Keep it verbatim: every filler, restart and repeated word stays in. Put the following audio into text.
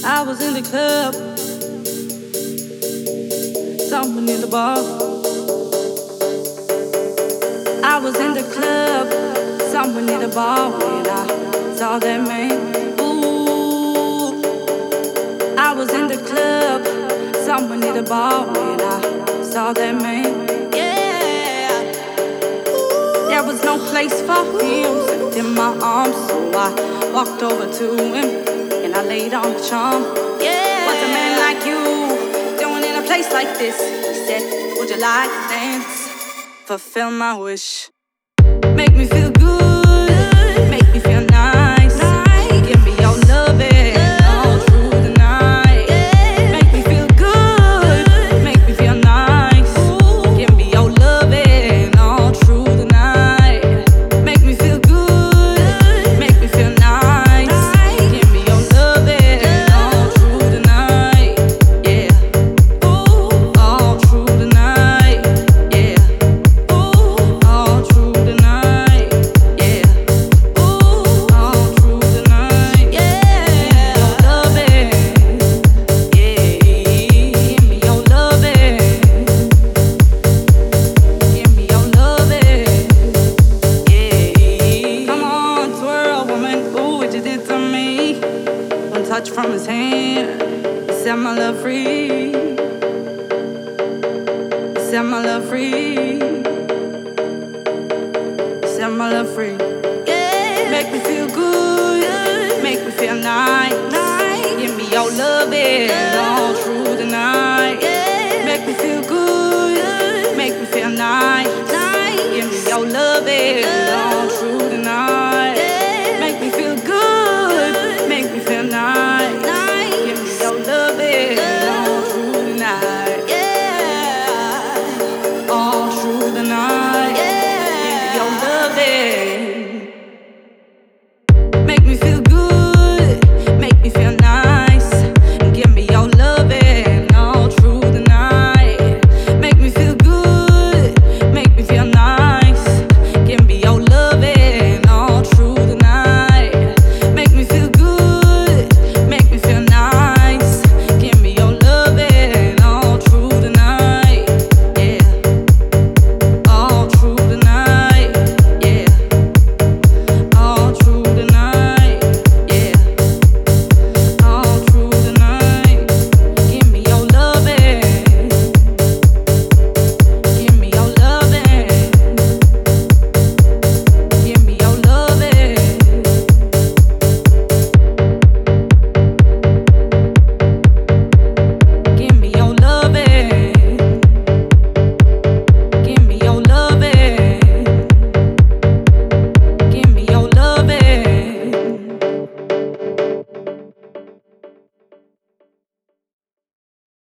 I was in the club, someone in the bar. I was in the club, someone in the bar when I saw that man. Ooh, I was in the club, someone in the bar when I saw that man. Yeah, there was no place for him in my arms, so I walked over to him and I laid on the charm. Yeah, what's a man like you doing in a place like this? He said, would you like to dance? Fulfill my wish. Make me feel good, make me feel nice. Give me your loving all through the night. Make me feel good, make me feel nice. Give me your loving all through the night. Make me feel good, make me feel nice. Give me your loving all through the night. Yeah, all through the night. Yeah, all through the night. Yeah, all through the night. Yeah, your loving. Yeah, give me your loving. Give me your loving. Yeah, come on, twirl, woman. Ooh, what you did to me. One touch from his hand, he set my love free. He set my love free. Set my love free. Yeah, make me feel good, make me feel nice. Give me your loving.